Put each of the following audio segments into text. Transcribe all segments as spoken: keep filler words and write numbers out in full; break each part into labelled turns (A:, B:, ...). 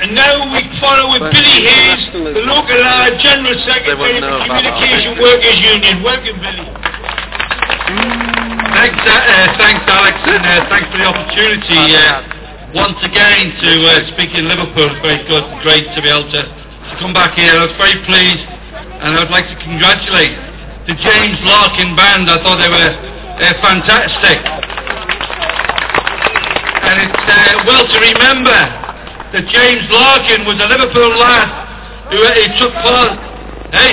A: And now we follow with Billy Hayes, the local uh, General Secretary of the Communication Workers Union. Welcome, Billy.
B: Thanks, uh, uh, thanks, Alex, and uh, thanks for the opportunity uh, once again to uh, speak in Liverpool. It's very good, great to be able to, to come back here. I was very pleased, and I'd like to congratulate the James Larkin Band. I thought they were uh, fantastic, and it's uh, well to remember that James Larkin was a Liverpool lad who, who took part, hey,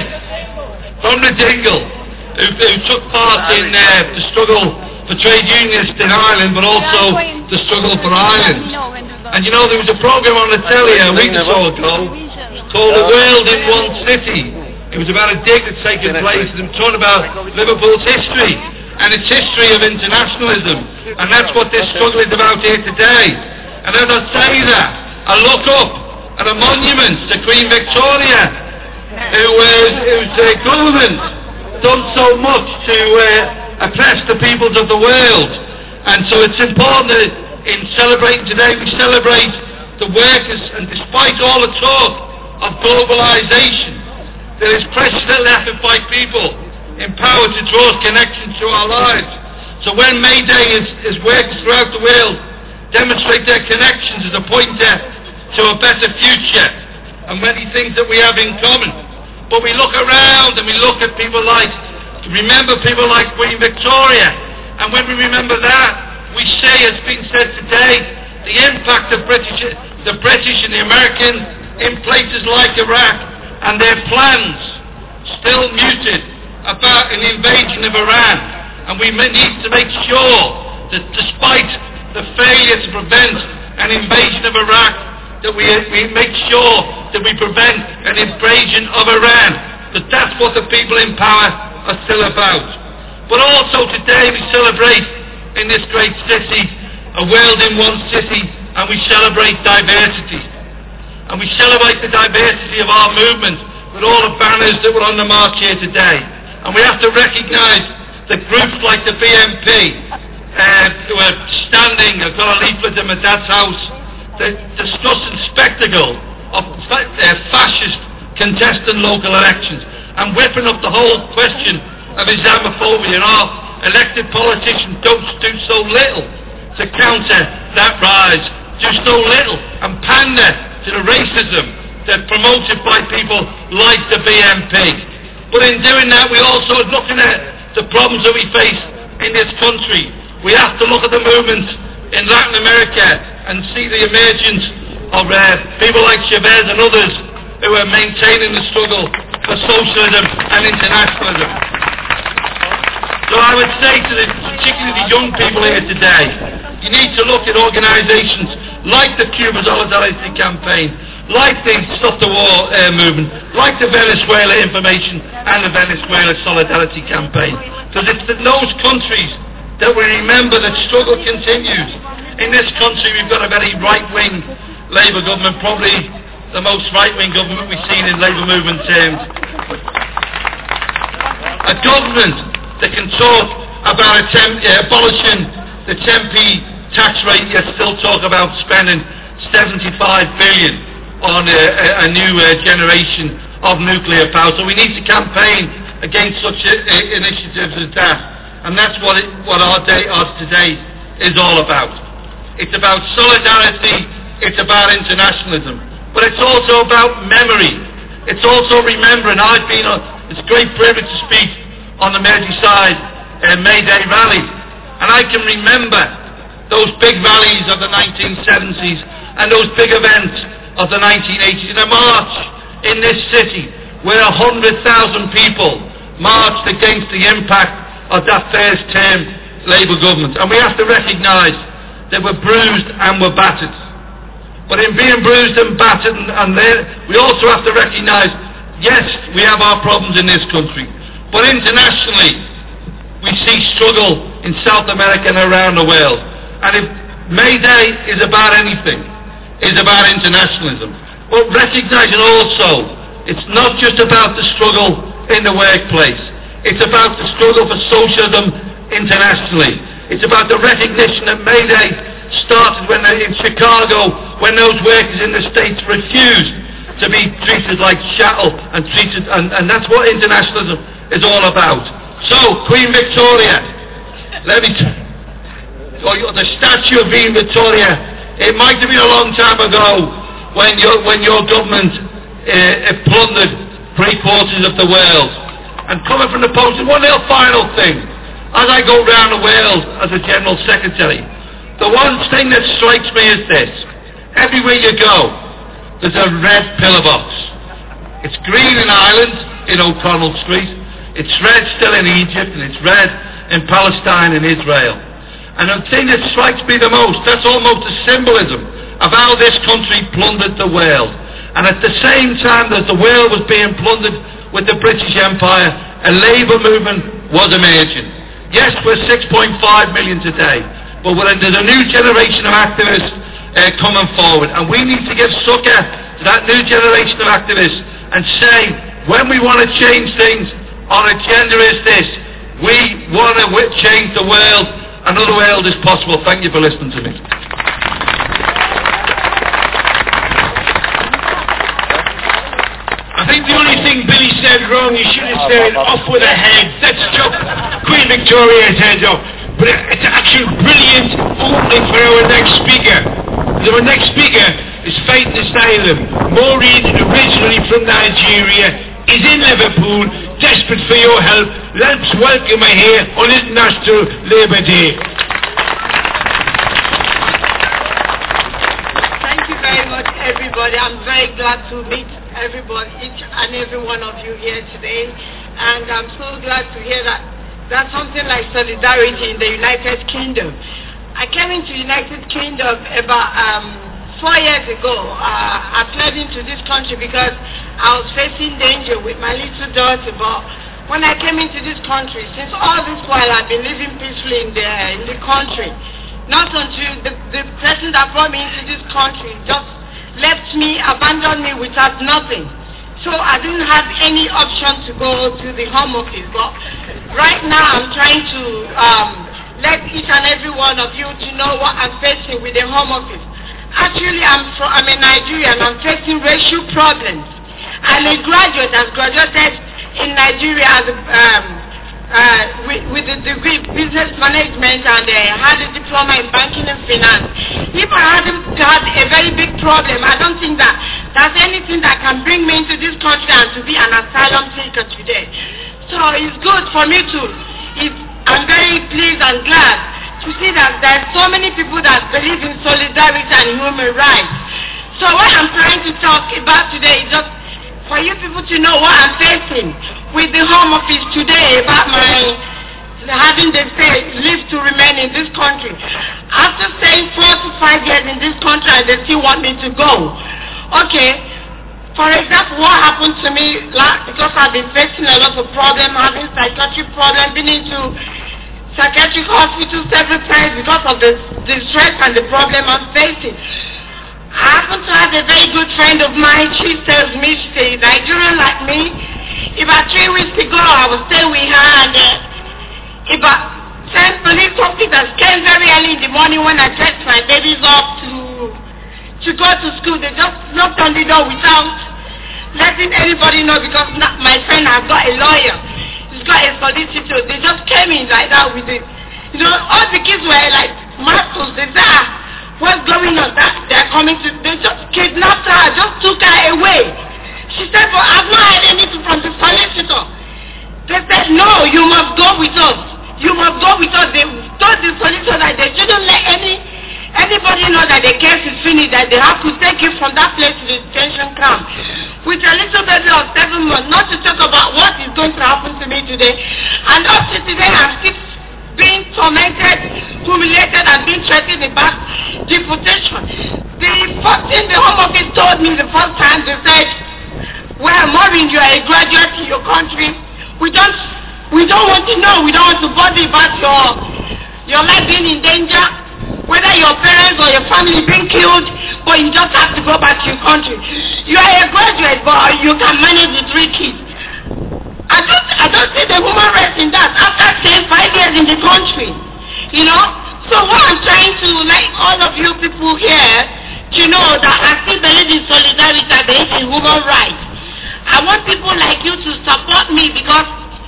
B: from the Dingle, who, who took part in uh, the struggle for trade unionists in Ireland, but also the struggle for Ireland. And you know, there was a programme on the telly a week or so ago called The World in One City. It was about a dig that's taken place, and talking about Liverpool's history and its history of internationalism. And that's what this struggle is about here today. And as I say that, I look up at a monument to Queen Victoria, who, uh, whose uh, government done so much to uh, oppress the peoples of the world. And so it's important that in celebrating today, we celebrate the workers, and despite all the talk of globalisation, there is precious little effort by people empowered to draw connections to our lives. So when May Day is, is workers throughout the world demonstrate their connections as a pointer to a better future and many things that we have in common. But we look around and we look at people like, remember people like Queen Victoria, and when we remember that, we say, as been said today, the impact of British, the British and the Americans in places like Iraq and their plans still muted about an invasion of Iran. And we need to make sure that despite the failure to prevent an invasion of Iraq, that we, we make sure that we prevent an invasion of Iran, that that's what the people in power are still about. But also today we celebrate in this great city, a world in one city, and we celebrate diversity. And we celebrate the diversity of our movement with all the banners that were on the march here today. And we have to recognise that groups like the B N P, Uh, who are standing, I've got a leaflet in my dad's house, the disgusting spectacle of fa- uh, fascist contesting local elections and whipping up the whole question of Islamophobia, and our elected politicians don't do so little to counter that rise, do so little and pander to the racism that's promoted by people like the B N P. But in doing that, we also are looking at the problems that we face in this country. We have to look at the movements in Latin America and see the emergence of uh, people like Chavez and others who are maintaining the struggle for socialism and internationalism. So I would say to the, particularly the young people here today, you need to look at organisations like the Cuba Solidarity Campaign, like the Stop the War uh, movement, like the Venezuela Information and the Venezuela Solidarity Campaign. Because it's in those countries that we remember that struggle continues. In this country we've got a very right-wing Labour government, probably the most right-wing government we've seen in Labour movement terms. A government that can talk about attempt, uh, abolishing the ten p tax rate, yet still talk about spending seventy-five billion on a, a, a new uh, generation of nuclear power. So we need to campaign against such uh, initiatives as that. And that's what it, what our day of today is all about. It's about solidarity, it's about internationalism, but it's also about memory. It's also remembering. I've been on, it's a great privilege to speak on the Merseyside uh, May Day rally, and I can remember those big rallies of the nineteen seventies and those big events of the nineteen eighties, in a march in this city where a hundred thousand people marched against the impact of that first term Labour government. And we have to recognise that we're bruised and we're battered. But in being bruised and battered, and, and there, we also have to recognise, yes, we have our problems in this country, but internationally we see struggle in South America and around the world. And if May Day is about anything, it's about internationalism. But recognising also, it's not just about the struggle in the workplace. It's about the struggle for socialism internationally. It's about the recognition that May Day started when in Chicago, when those workers in the States refused to be treated like chattel and treated, and, and that's what internationalism is all about. So, Queen Victoria, let me, t- or the statue of Queen Victoria, it might have been a long time ago when your, when your government uh, plundered three quarters of the world. And coming from the post, one little final thing, as I go round the world as a General Secretary, the one thing that strikes me is this: everywhere you go, there's a red pillar box. It's green in Ireland, in O'Connell Street, it's red still in Egypt, and it's red in Palestine and Israel. And the thing that strikes me the most, that's almost a symbolism of how this country plundered the world. And at the same time that the world was being plundered with the British Empire, a labour movement was emerging. Yes, we're six point five million today, but we're, there's a new generation of activists uh, coming forward, and we need to give succour to that new generation of activists and say, when we want to change things, our agenda is this: we want to w- change the world. Another world is possible. Thank you for listening to me.
A: I think the only thing Billy said wrong, he should have said off with a head. Let's chop Queen Victoria's head off. But it's actually brilliant opening for our next speaker. Our next speaker is Faith Asylum. Maureen, originally from Nigeria, is in Liverpool, desperate for your help. Let's welcome her here on International Labour Day.
C: Thank you very much, everybody. I'm very glad to meet everybody, each and every one of you here today. And I'm so glad to hear that there's something like solidarity in the United Kingdom. I came into United Kingdom about um, four years ago. Uh, I fled into this country because I was facing danger with my little daughter. But when I came into this country, since all this while I've been living peacefully in the, in the country, not until the, the person that brought me into this country just left me, abandoned me without nothing. So I didn't have any option to go to the Home Office. But right now I'm trying to um, let each and every one of you to know what I'm facing with the Home Office. Actually, I'm, from, I'm a Nigerian. I'm facing racial problems. I'm a graduate. I've graduated in Nigeria as a, um, uh, with, with a degree in business management, and uh, had a diploma in banking and finance. If I hadn't had a very big problem, I don't think that there's anything that can bring me into this country and to be an asylum seeker today. So it's good for me to, it's, I'm very pleased and glad to see that there's so many people that believe in solidarity and human rights. So what I'm trying to talk about today is just for you people to know what I'm facing with the Home Office today about my having the leave to remain in this country. After staying four to five years in this country, and they still want me to go. Okay, for example, what happened to me, like, because I've been facing a lot of problems, having psychiatric problems, been into psychiatric hospital several times because of the, the stress and the problem I'm facing. I happen to have a very good friend of mine. She tells me she's a Nigerian like me. About three weeks ago, I was staying with her, and uh, about ten police officers came very early in the morning when I dressed my babies up to to go to school. They just knocked on the door without letting anybody know, because my friend has got a lawyer. He's got a solicitor. They just came in like that with it. You know, all the kids were like martyrs. They said, ah, what's going on? That they're coming to, they just kidnapped her, just took her away. She said, but I've not heard anything from the solicitor. They said, no, you must go with us. You must go with us. They told the solicitor that they shouldn't let any anybody know that the case is finished, that they have to take you from that place to the detention camp. With a little baby of seven months, not to talk about what is going to happen to me today. And up to today, I'm still being tormented, humiliated, and being threatened about deportation. The first thing the Home Office told me the first time, they said, well, Maureen, you are a graduate in your country. We don't, we don't want to know. We don't want to bother about your, your life being in danger, whether your parents or your family being killed, but you just have to go back to your country. You are a graduate, but you can manage the three kids. I don't, I don't see the human rights in that. After staying five years in the country, you know. So what I'm trying to, like all of you people here, to know that I still believe in solidarity, I believe in human rights. I want people like you to support me because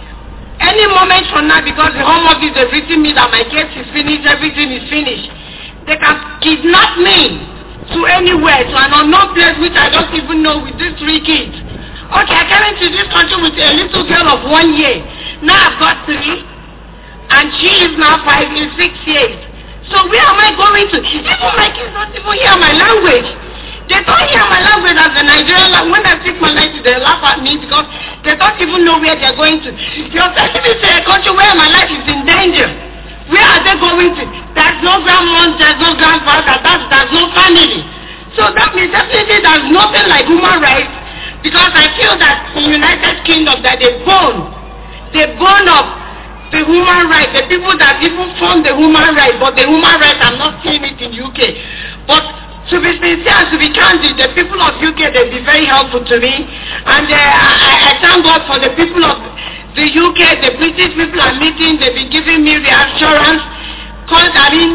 C: any moment from now, because the Home Office is written me that my case is finished, everything is finished, they can kidnap me to anywhere, to an unknown place which I don't even know with these three kids. Okay, I came into this country with a little girl of one year. Now I've got three, and she is now five in six years. So where am I going to? Even my kids don't even hear my language. They don't hear my language as a Nigerian language. When I speak my language, they laugh at me because they don't even know where they're going to. You're taking me to a country where my life is in danger. Where are they going to? There's no grandmom, there's no grandfather, there's, there's no family. So that means definitely there's nothing like human rights, because I feel that in the United Kingdom that they bone, they bone up the human rights, the people that even form the human rights, but the human rights, I'm not seeing it in U K. But to be sincere, to be candid, the people of U K, they've been very helpful to me, and uh, I, I thank God for the people of the U K, the British people are meeting, they've been giving me reassurance, calling,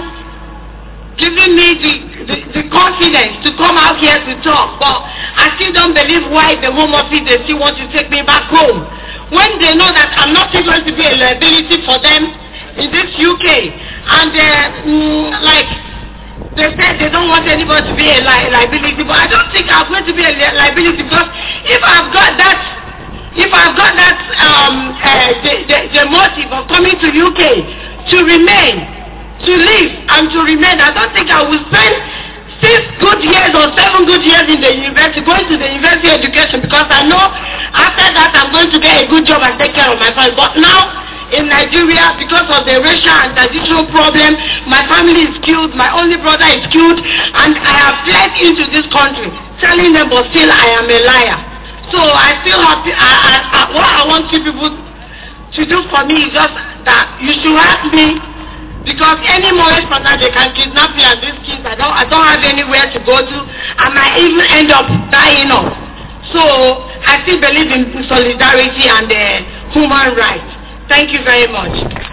C: giving me the, the, the confidence to come out here to talk. But I still don't believe why the Home Office, they still want to take me back home, when they know that I'm not going to be a liability for them in this U K. And uh, mm, like they said, they don't want anybody to be a li liability, but I don't think I'm going to be a li liability, because if I've got that If I've got that um, uh, the, the, the motive of coming to U K to remain, to live and to remain, I don't think I will spend six good years or seven good years in the university, going to the university education, because I know after that I'm going to get a good job and take care of my family. But now in Nigeria, because of the racial and traditional problem, my family is killed, my only brother is killed, and I have fled into this country, telling them, but still I am a liar. So I feel happy. I, I, I, what I want you people to do for me is just that you should help me, because any moment from now they can kidnap me and these kids. I don't, I don't have anywhere to go to. I might even end up dying off. So I still believe in solidarity and uh, human rights. Thank you very much.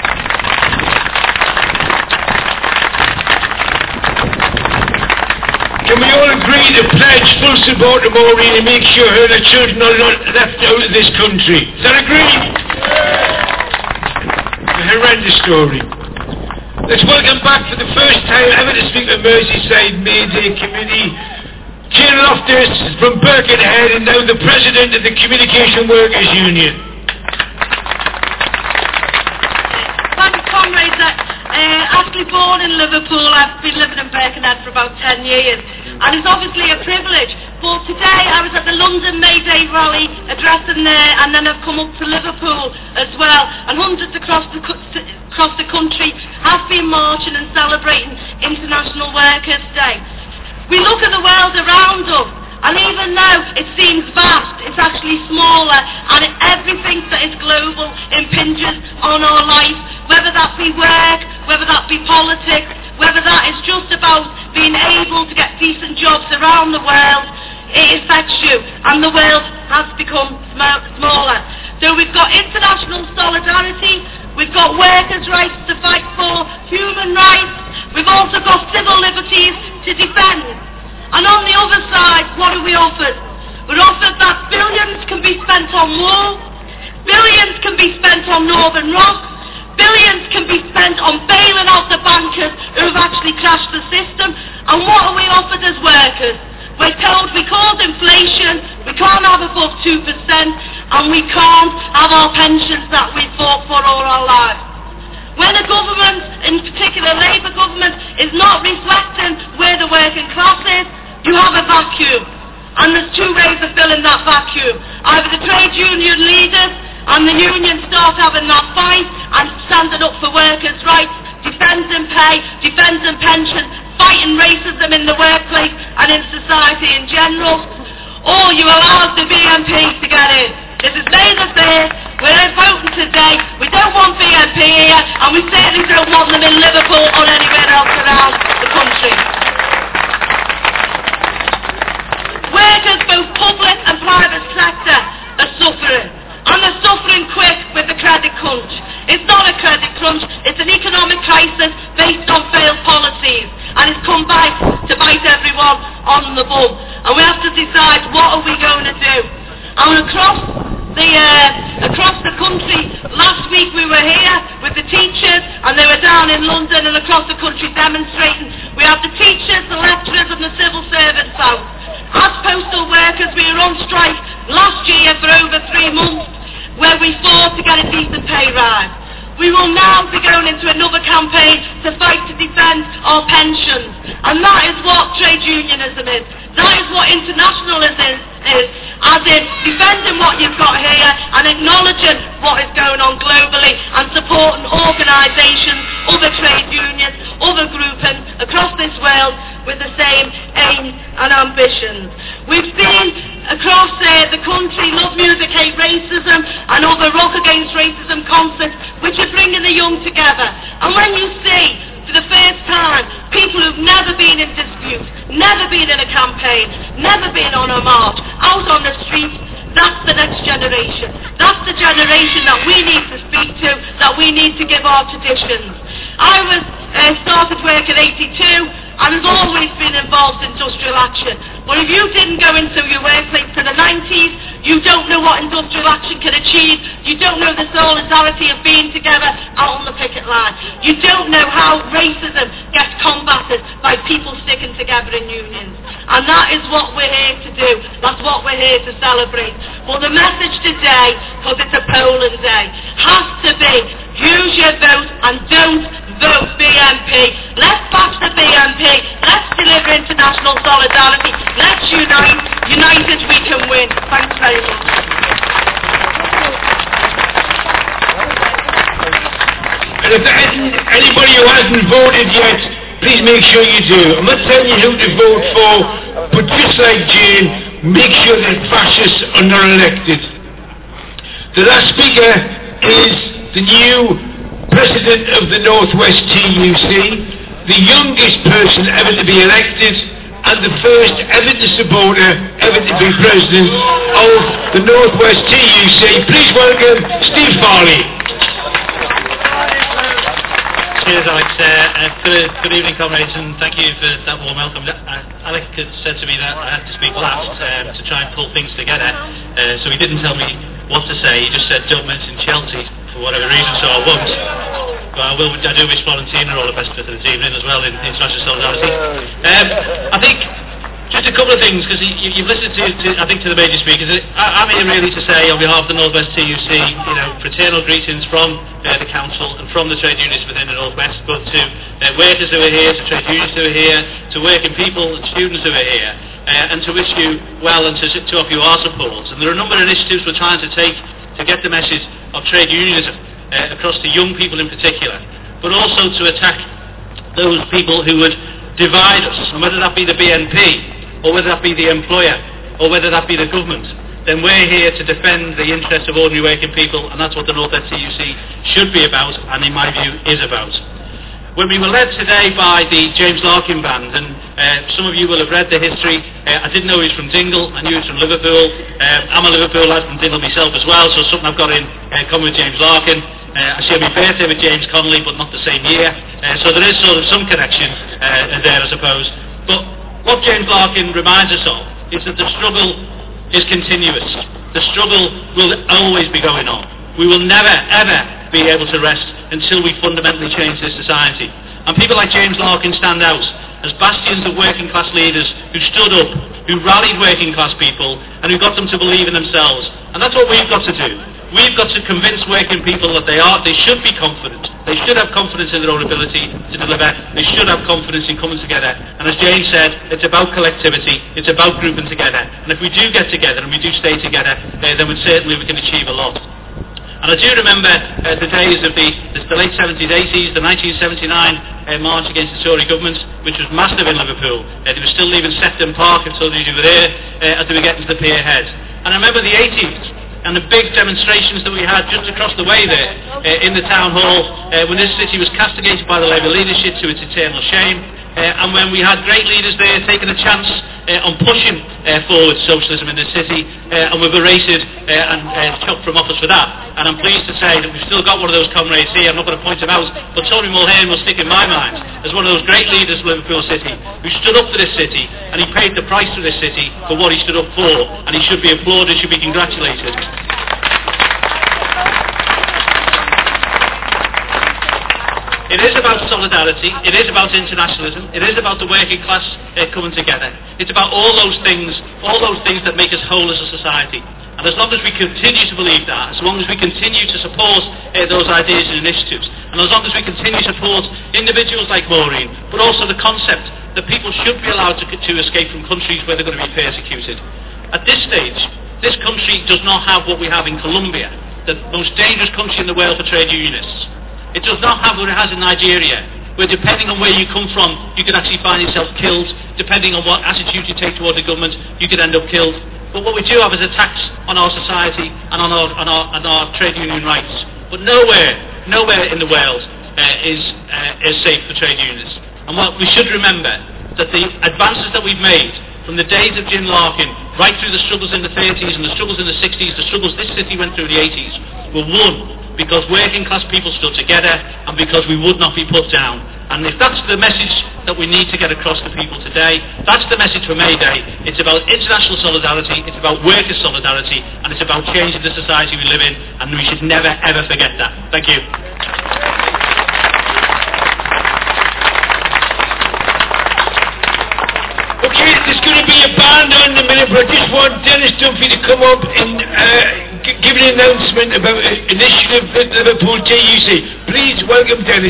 A: Can we all agree to pledge full support to Maureen and make sure her and her children are not left out of this country? Is that agreed? A horrendous story. Let's welcome back for the first time ever to speak at Merseyside Mayday Committee, Jill Loftus from Birkenhead, and now the President of the Communication Workers Union.
D: Thanks, comrades. Uh, actually born in Liverpool, I've been living in Birkenhead for about ten years, and it's obviously a privilege. But today I was at the London May Day rally addressing there, and then I've come up to Liverpool as well, and hundreds across the, across the country have been marching and celebrating International Workers' Day. We look at the world around us, and even though it seems vast, it's actually smaller, and it, everything that is global impinges on our life, whether that be work, whether that be politics, whether that is just about being able to get decent jobs around the world. It affects you, and the world has become sm smaller. So we've got international solidarity, we've got workers' rights to fight for, human rights, we've also got civil liberties to defend. And on the other side, what are we offered? We're offered that billions can be spent on war, billions can be spent on Northern Rock, billions can be spent on bailing out the bankers who have actually crashed the system. And what are we offered as workers? We're told we cause inflation, we can't have above two percent, and we can't have our pensions that we fought for all our lives. When a government, in particular Labour government, is not reflecting where the working class is, you have a vacuum. And there's two ways of filling that vacuum. Either the trade union leaders and the unions start having that fight and standing up for workers' rights, defending pay, defending pensions, fighting racism in the workplace and in society in general, or you allow the B N P to get in. This is May the fifth, we're voting today, we don't want B N P here, and we certainly don't want them in Liverpool or anywhere else around the country. Workers, both public and private sector, are suffering, and they're suffering quick with the credit crunch. It's not a credit crunch, it's an economic crisis based on failed policies, and it's come back to bite everyone on the bum. And we have to decide, what are we going to do? And across the, uh, across the country, last week we were here with the teachers, and they were down in London and across the country demonstrating. We have the teachers, the lecturers and the civil servants out. As postal workers, we were on strike last year for over three months, where we fought to get a decent pay rise. We will now be going into another campaign to fight to defend our pensions. And that is what trade unionism is. That is what internationalism is. As in defending what you've got here and acknowledging what is going on globally and supporting organisations, other trade unions, other groupings across this world with the same aims and ambitions. We've seen across uh, the country Love Music, Hate Racism and other Rock Against Racism concerts which are bringing the young together. And when you see for the first time people who've never been in dispute, never been in a campaign, never been on a march, out on the streets, that's the next generation. That's the generation that we need to speak to, that we need to give our traditions. I was uh, started work at eighty-two and has always been involved in industrial action. But if you didn't go into your workplace to the nineties, you don't know what industrial action can achieve. You don't know the solidarity of being together out on the picket line. You don't know how racism gets combated by people sticking together in unions. And that is what we're here to do. That's what we're here to celebrate. But the message today, because it's a polling day, has to be use your vote and don't vote B N P. Let's back the B N P. Let's deliver international solidarity. Let's unite. United we can win. Thanks very much.
A: And if there isn't anybody who hasn't voted yet, please make sure you do. I'm not telling you who to vote for, but just like Jane, make sure that fascists are not elected. The last speaker is the new President of the Northwest T U C, the youngest person ever to be elected, and the first Everton supporter ever to be President of the Northwest T U C. Please welcome Steve Farley.
E: Cheers, Alex. Uh, uh, good, good evening, comrades, and thank you for that warm welcome. Uh, Alex had said to me that I had to speak last um, to try and pull things together, uh, so he didn't tell me what to say. He just said, don't mention Chelsea for whatever reason, so I won't. But I will. I do wish Valentina all the best for this evening as well in international solidarity. Um, I think just a couple of things, because you, you've listened to, to, I think, to the major speakers. I, I'm here really to say, on behalf of the Northwest T U C, you know, fraternal greetings from uh, the council and from the trade unions within the Northwest, but to uh, workers who are here, to trade unions who are here, to working people and students who are here, uh, and to wish you well and to, to offer you our support. And there are a number of initiatives we're trying to take to get the message of trade unionism uh, across to young people in particular, but also to attack those people who would divide us, and whether that be the B N P, or whether that be the employer, or whether that be the government, then we're here to defend the interests of ordinary working people, and that's what the Northwest T U C should be about, and in my view is about. When we were led today by the James Larkin Band, and uh, some of you will have read the history, uh, I didn't know he was from Dingle, I knew he was from Liverpool. um, I'm a Liverpool lad from Dingle myself as well, so something I've got in uh, common with James Larkin. Uh, I share my birthday with James Connolly, but not the same year, uh, so there is sort of some connection uh, there, I suppose. But what James Larkin reminds us of is that the struggle is continuous. The struggle will always be going on. We will never, ever be able to rest until we fundamentally change this society. And people like James Larkin stand out as bastions of working class leaders who stood up, who rallied working class people, and who got them to believe in themselves. And that's what we've got to do. We've got to convince working people that they are, they should be confident. They should have confidence in their own ability to deliver. They should have confidence in coming together. And as Jane said, it's about collectivity. It's about grouping together. And if we do get together and we do stay together, uh, then we certainly we can achieve a lot. And I do remember uh, the days of the, the late seventies, eighties, the nineteen seventy-nine uh, march against the Tory government, which was massive in Liverpool. Uh, they were still leaving Sefton Park, if some of you were there, uh, as they were getting to the pier head. And I remember the eighties, and the big demonstrations that we had just across the way there, uh, in the town hall, uh, when this city was castigated by the Labour leadership to its eternal shame. uh, and when we had great leaders there taking a chance uh, on pushing uh, forward socialism in the city, uh, and we were rated uh, and uh, chucked from office for that. And I'm pleased to say that we've still got one of those comrades here. I'm not going to point him out, but Tony Mulhern will stick in my mind as one of those great leaders of Liverpool City who stood up for this city, and he paid the price for this city for what he stood up for, and he should be applauded, should be congratulated. It is about solidarity, it is about internationalism, it is about the working class uh, coming together. It's about all those things, all those things that make us whole as a society. And as long as we continue to believe that, as long as we continue to support uh, those ideas and initiatives, and as long as we continue to support individuals like Maureen, but also the concept that people should be allowed to, to escape from countries where they're going to be persecuted. At this stage, this country does not have what we have in Colombia, the most dangerous country in the world for trade unionists. It does not have what it has in Nigeria, where depending on where you come from, you could actually find yourself killed. Depending on what attitude you take toward the government, you could end up killed. But what we do have is attacks on our society and on our, on our, on our trade union rights. But nowhere, nowhere in the world uh, is, uh, is safe for trade unionists. And what we should remember, that the advances that we've made from the days of Jim Larkin, right through the struggles in the thirties and the struggles in the sixties, the struggles this city went through in the eighties, were won because working class people stood together and because we would not be put down. And if that's the message that we need to get across to people today, that's the message for May Day. It's about international solidarity, it's about workers' solidarity, and it's about changing the society we live in, and we should never ever forget that. Thank you.
A: Okay, there's going to be a band on in a minute, but I just want Dennis Dunphy to come up and uh, g- give an announcement about an initiative at Liverpool T U C. Please welcome Dennis.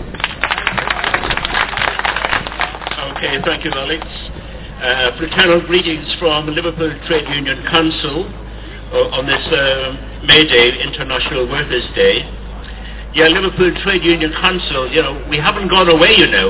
F: Okay, thank you, Alex. Uh, fraternal greetings from Liverpool Trade Union Council uh, on this uh, May Day, International Workers' Day. Yeah, Liverpool Trade Union Council, you know, we haven't gone away, you know.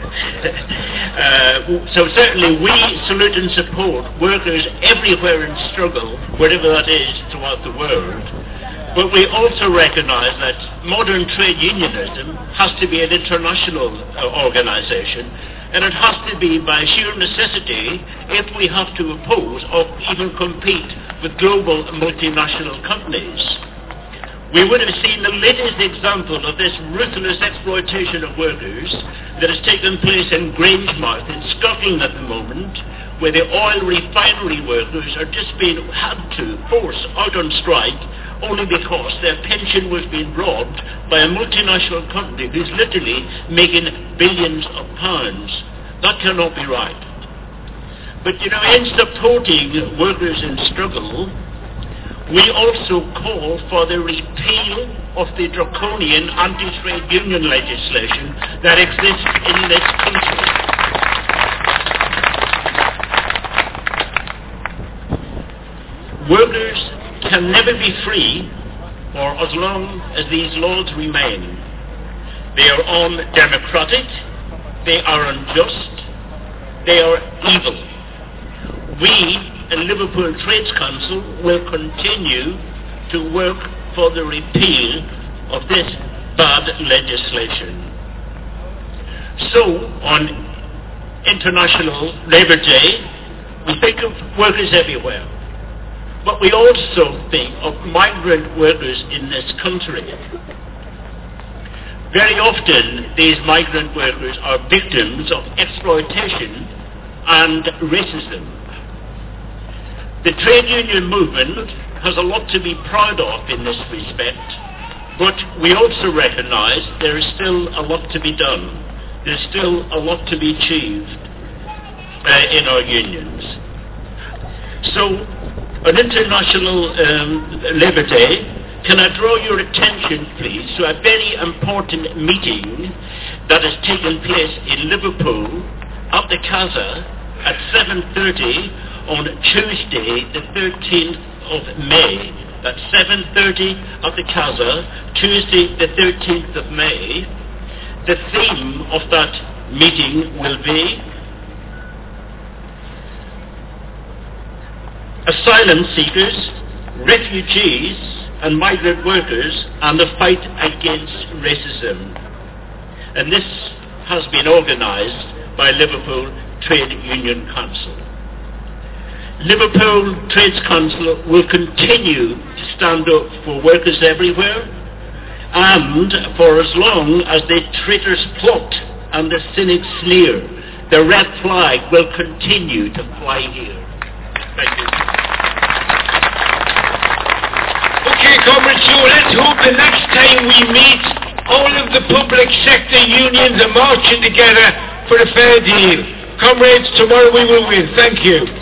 F: uh, so certainly we salute and support workers everywhere in struggle, wherever that is throughout the world. But we also recognise that modern trade unionism has to be an international uh, organisation, and it has to be by sheer necessity if we have to oppose or even compete with global multinational companies. We would have seen the latest example of this ruthless exploitation of workers that has taken place in Grangemouth in Scotland at the moment, where the oil refinery workers are just being had to force out on strike only because their pension was being robbed by a multinational company who's literally making billions of pounds. That cannot be right. But you know, in supporting workers in struggle, we also call for the repeal of the draconian anti-trade union legislation that exists in this country. Workers can never be free for as long as these laws remain. They are undemocratic, they are unjust, they are evil. We in Liverpool Trades Council will continue to work for the repeal of this bad legislation. So, on International Labour Day, we think of workers everywhere. But we also think of migrant workers in this country. Very often, these migrant workers are victims of exploitation and racism. The trade union movement has a lot to be proud of in this respect, but we also recognise there is still a lot to be done. There's still a lot to be achieved uh, in our unions. So, on International um, Labour Day, can I draw your attention, please, to a very important meeting that has taken place in Liverpool at the Casa at seven thirty on Tuesday, the thirteenth of May. That's seven thirty at the Casa, Tuesday, the thirteenth of May. The theme of that meeting will be asylum seekers, refugees, and migrant workers, and the fight against racism. And this has been organised by Liverpool Trade Union Council. Liverpool Trades Council will continue to stand up for workers everywhere, and for as long as the traitors plot and the cynics sneer, the red flag will continue to fly here. Thank you.
A: Okay, comrades, so let's hope the next time we meet, all of the public sector unions are marching together for a fair deal. Comrades, tomorrow we will win. Thank you.